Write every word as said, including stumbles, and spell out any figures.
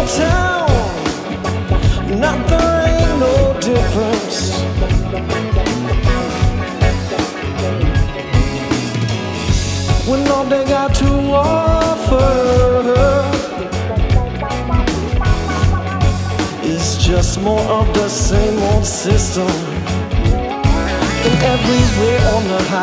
town. Not there ain't no difference. When all they got to offer is just more of the same old system. And everywhere on the highway